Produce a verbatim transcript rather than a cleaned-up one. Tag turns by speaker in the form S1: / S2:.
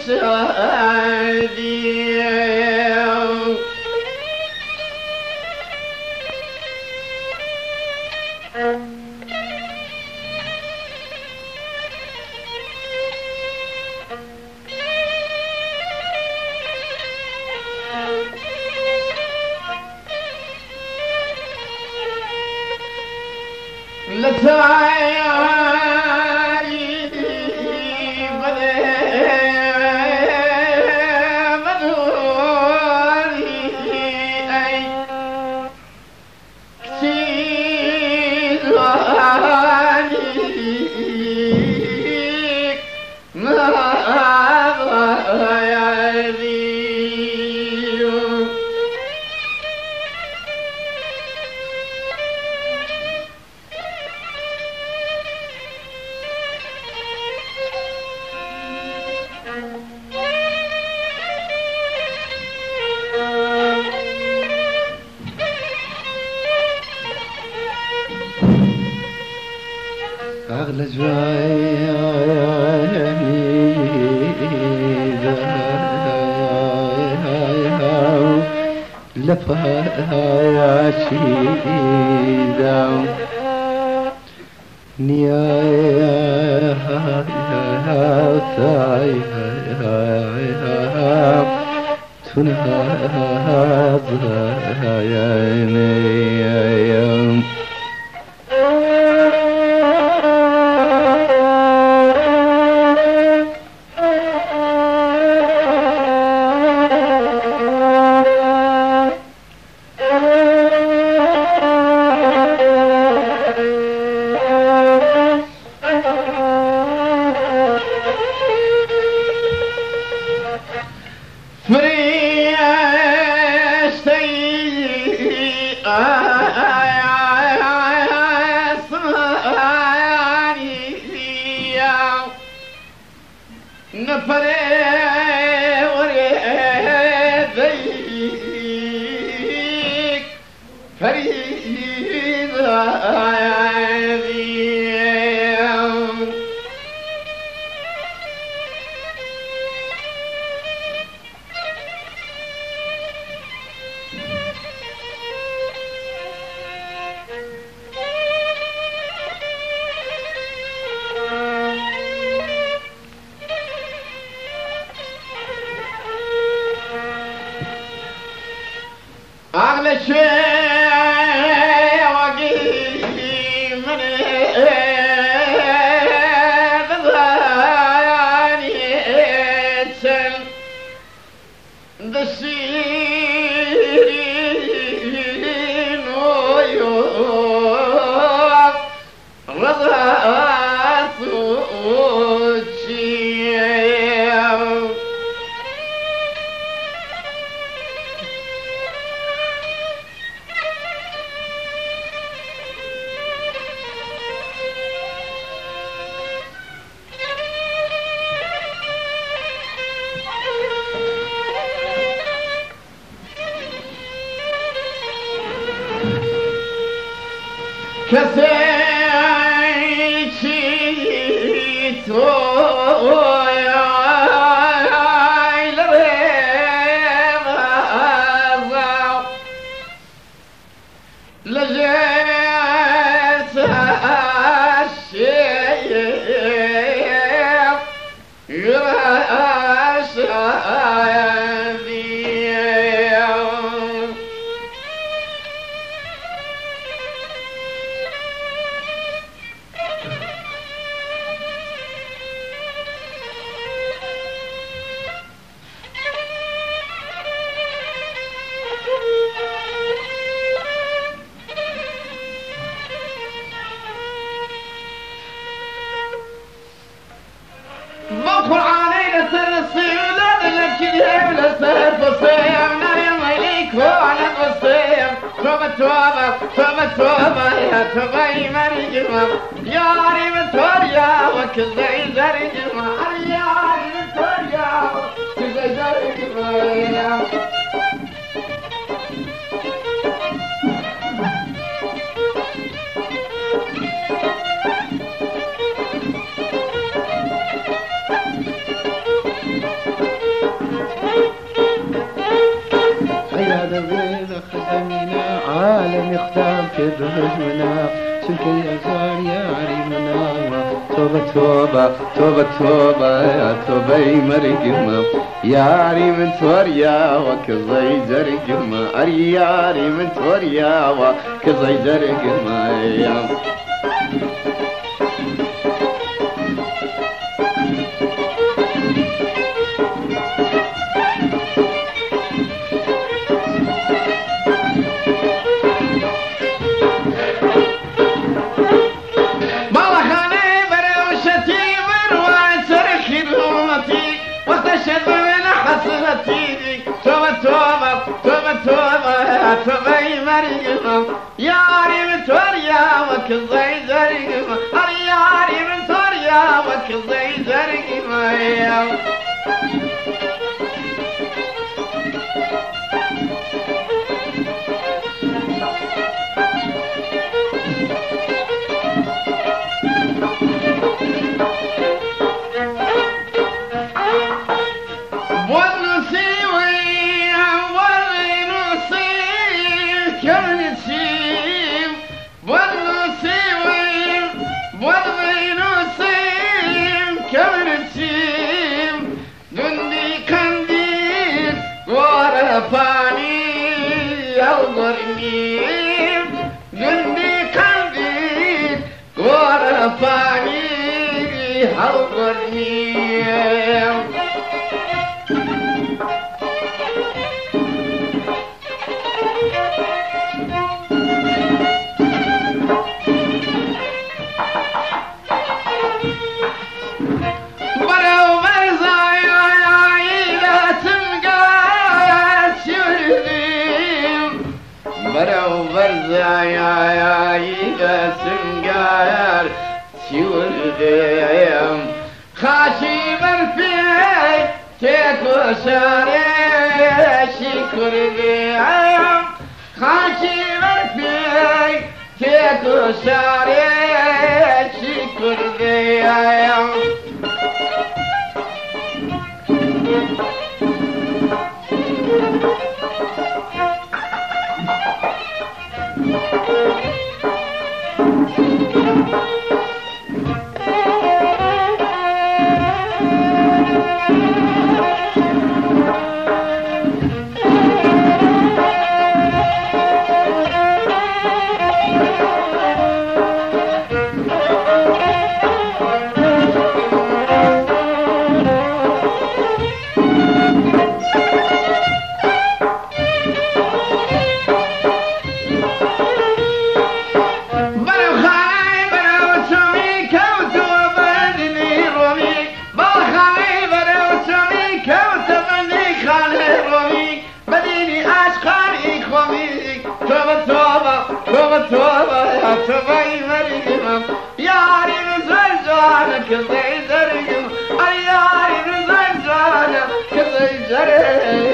S1: أغلى جواي لفها شيدا نيا ساي تنهض يا نيا
S2: أغلى شيء وقيل من بضاني اتسل دسيرين ويوب رضات وجيب كسيتي تويا لريضا لجيت الشيب يرشا بدخل علينا سر الصيام لك اليوم لسهر بالصيام نايم عليك وانا بالصيام توبة توبة توبة توبة يا توبة مريم يا ريم توريا وكل زي زريم يا ريم توريا وكل زي زريم
S1: يختم في الرجمنا شنك يا زار يا عريمنا توبة توبة توبة توبة يا توبة مرقمة يا عريم توريا وكزي زرقمة أري يا عريم توريا وكزي زرقمة يا
S2: توبي مرقمة يا عريم توريا وكزي زرقمة أري يا عريم توريا وكزي زرقمة فاني يغرني جندي كندي ورفاني يغرني برو برزا يا يا يدا سنقار شورديم خاشي برفي تيكو شاري شكر ديم خاشي برفي تيكو شاري شكر ديم توبي مرقمة يا عريم زنجانة كزي زرقمة يا عريم زنجانة كزي زرقمة